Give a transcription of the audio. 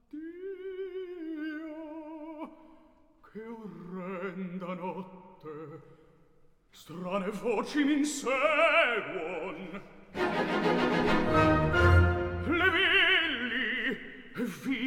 Dio, che orrenda notte, strane voci m'inseguon. Le villi,